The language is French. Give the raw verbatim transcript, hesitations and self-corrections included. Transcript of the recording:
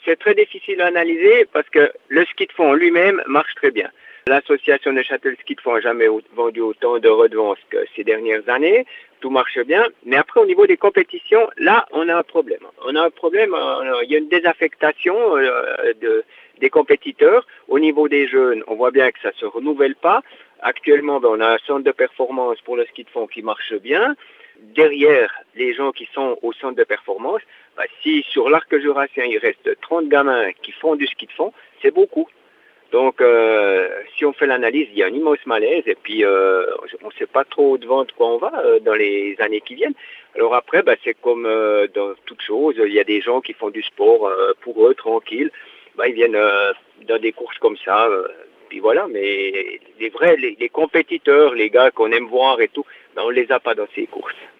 c'est très difficile à analyser parce que le ski de fond lui-même marche très bien. L'association de Châtel Ski de Fond n'a jamais vendu autant de redevances que ces dernières années. Tout marche bien. Mais après, au niveau des compétitions, là, on a un problème. On a un problème, il y a une désaffectation euh, de, des compétiteurs. Au niveau des jeunes, on voit bien que ça ne se renouvelle pas. Actuellement, ben, on a un centre de performance pour le ski de fond qui marche bien. Derrière les gens qui sont au centre de performance, ben, si sur l'arc jurassien, il reste trente gamins qui font du ski de fond, c'est beaucoup. Donc, euh, si on fait l'analyse, il y a un immense malaise et puis euh, on ne sait pas trop devant de quoi on va euh, dans les années qui viennent. Alors après, bah, c'est comme euh, dans toute chose, il y a des gens qui font du sport euh, pour eux, tranquille. Bah, ils viennent euh, dans des courses comme ça, euh, puis voilà. Mais les vrais, les, les compétiteurs, les gars qu'on aime voir et tout, bah, on ne les a pas dans ces courses.